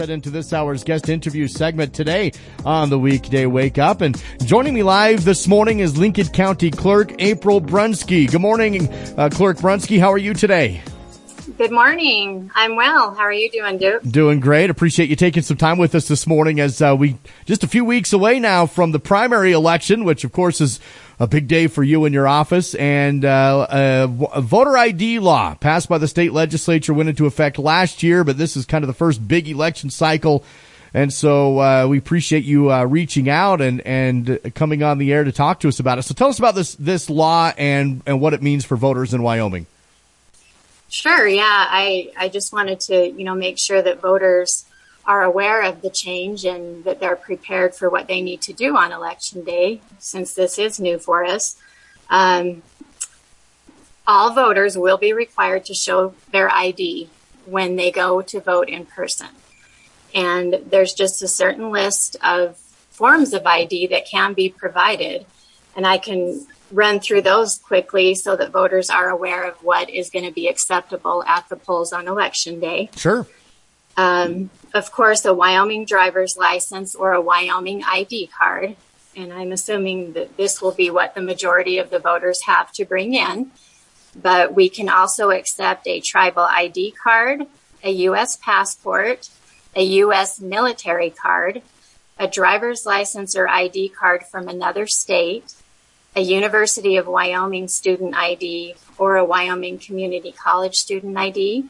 Into this hour's guest interview segment today on the Weekday Wake Up. And joining me live this morning is Lincoln County Clerk April Brunski. Good morning, Clerk Brunski. How are you today? Good morning. I'm well. How are you doing, Duke? Doing great. Appreciate you taking some time with us this morning as we just a few weeks away now from the primary election, which of course is a big day for you and your office, and a voter ID law passed by the state legislature went into effect last year, but this is kind of the first big election cycle. And so we appreciate you reaching out and coming on the air to talk to us about it. So tell us about this law and what it means for voters in Wyoming. Sure. Yeah. I just wanted to, make sure that voters are aware of the change and that they're prepared for what they need to do on election day, since this is new for us. All voters will be required to show their ID when they go to vote in person. And there's just a certain list of forms of ID that can be provided. And I can run through those quickly so that voters are aware of what is going to be acceptable at the polls on election day. Sure. Of course, a Wyoming driver's license or a Wyoming ID card. And I'm assuming that this will be what the majority of the voters have to bring in. But we can also accept a tribal ID card, a U.S. passport, a U.S. military card, a driver's license or ID card from another state, a University of Wyoming student ID or a Wyoming Community College student ID,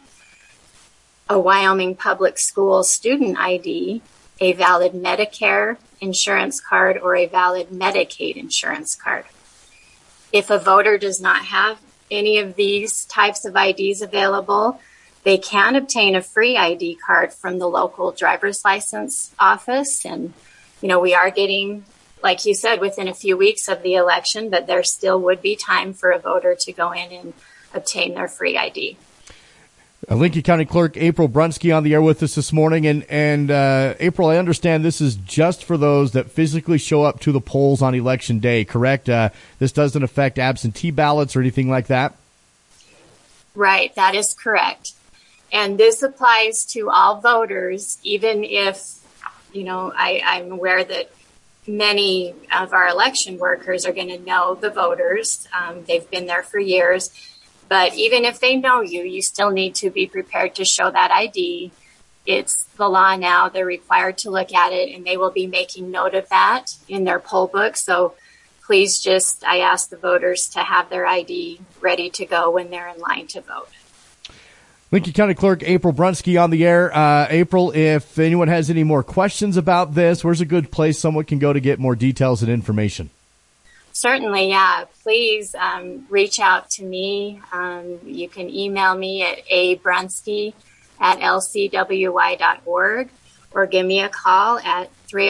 a Wyoming Public School student ID, a valid Medicare insurance card, or a valid Medicaid insurance card. If a voter does not have any of these types of IDs available, they can obtain a free ID card from the local driver's license office. And, we are getting, like you said, within a few weeks of the election, but there still would be time for a voter to go in and obtain their free ID. Lincoln County Clerk April Brunski on the air with us this morning. And April, I understand this is just for those that physically show up to the polls on election day, correct? This doesn't affect absentee ballots or anything like that? Right, that is correct. And this applies to all voters, even if, I'm aware that many of our election workers are going to know the voters. They've been there for years. But even if they know you, you still need to be prepared to show that ID. It's the law now. They're required to look at it, and they will be making note of that in their poll book. So please I ask the voters to have their ID ready to go when they're in line to vote. Lincoln County Clerk April Brunski on the air. April, if anyone has any more questions about this, where's a good place someone can go to get more details and information? Certainly, yeah. Please reach out to me. You can email me at abrunski@lcwy.org or give me a call at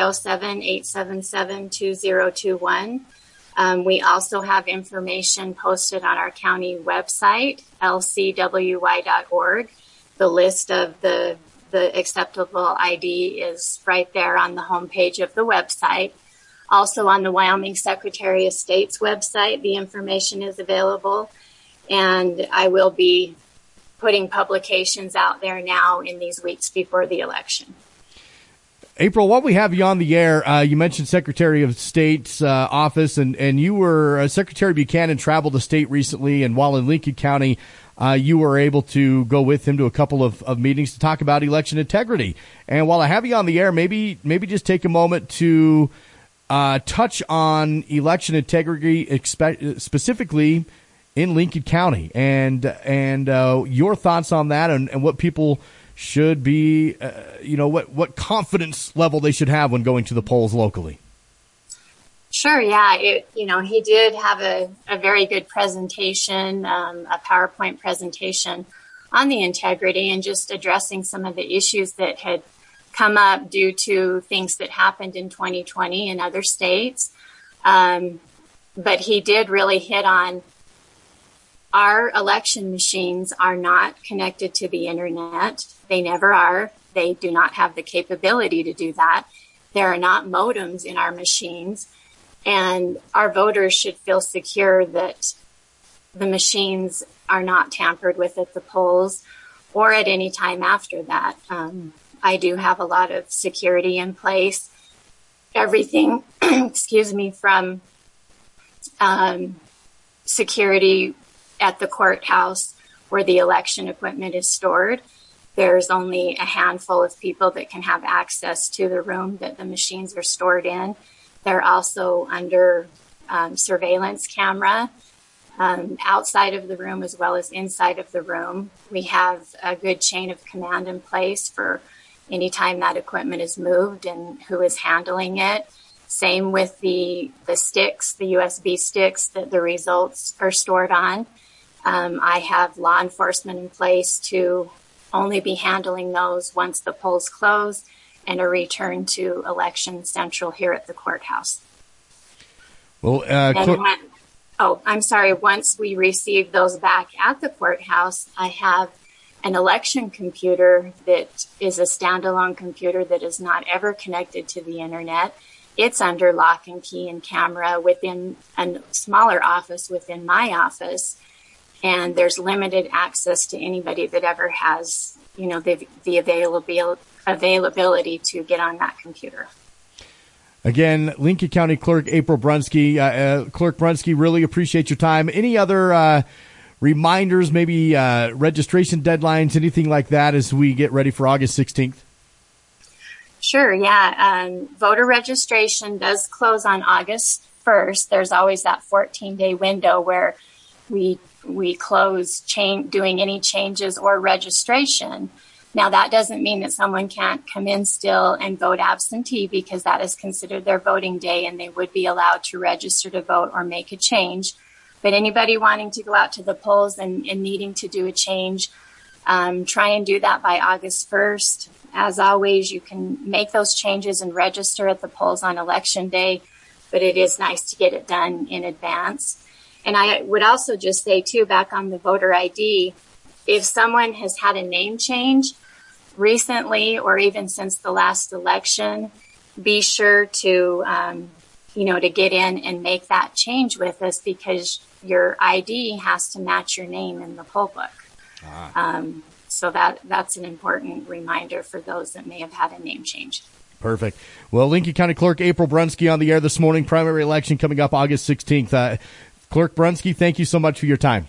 307-877-2021. We also have information posted on our county website, lcwy.org. The list of the acceptable ID is right there on the homepage of the website. Also on the Wyoming Secretary of State's website, the information is available. And I will be putting publications out there now in these weeks before the election. April, while we have you on the air, you mentioned Secretary of State's office, and you were Secretary Buchanan traveled the state recently, and while in Lincoln County, you were able to go with him to a couple of meetings to talk about election integrity. And while I have you on the air, maybe just take a moment to touch on election integrity, specifically in Lincoln County, and your thoughts on that, and what people should be, what confidence level they should have when going to the polls locally. Sure. Yeah. He did have a very good presentation, a PowerPoint presentation on the integrity and just addressing some of the issues that had come up due to things that happened in 2020 in other states. But he did really hit on our election machines are not connected to the internet. They never are. They do not have the capability to do that. There are not modems in our machines, and our voters should feel secure that the machines are not tampered with at the polls or at any time after that. I do have a lot of security in place. Everything, excuse me, from security at the courthouse where the election equipment is stored. There's only a handful of people that can have access to the room that the machines are stored in. They're also under surveillance camera outside of the room as well as inside of the room. We have a good chain of command in place for any time that equipment is moved and who is handling it. Same with the sticks, the USB sticks that the results are stored on. I have law enforcement in place to only be handling those once the polls close and are returned to Election Central here at the courthouse. Well, I'm sorry. Once we receive those back at the courthouse, I have an election computer that is a standalone computer that is not ever connected to the internet. It's under lock and key and camera within a smaller office within my office. And there's limited access to anybody that ever has, the availability to get on that computer. Again, Lincoln County Clerk April Brunski. Clerk Brunski, really appreciate your time. Any other reminders, maybe registration deadlines, anything like that as we get ready for August 16th? Sure, yeah. Voter registration does close on August 1st. There's always that 14-day window where we close doing any changes or registration. Now, that doesn't mean that someone can't come in still and vote absentee, because that is considered their voting day and they would be allowed to register to vote or make a change. But anybody wanting to go out to the polls and needing to do a change, try and do that by August 1st. As always, you can make those changes and register at the polls on Election Day, but it is nice to get it done in advance. And I would also just say, too, back on the voter ID, if someone has had a name change recently or even since the last election, be sure to, to get in and make that change with us, because your ID has to match your name in the poll book. So that's an important reminder for those that may have had a name change. Perfect. Well, Lincoln County Clerk April Brunski on the air this morning. Primary election coming up August 16th. Clerk Brunski, thank you so much for your time.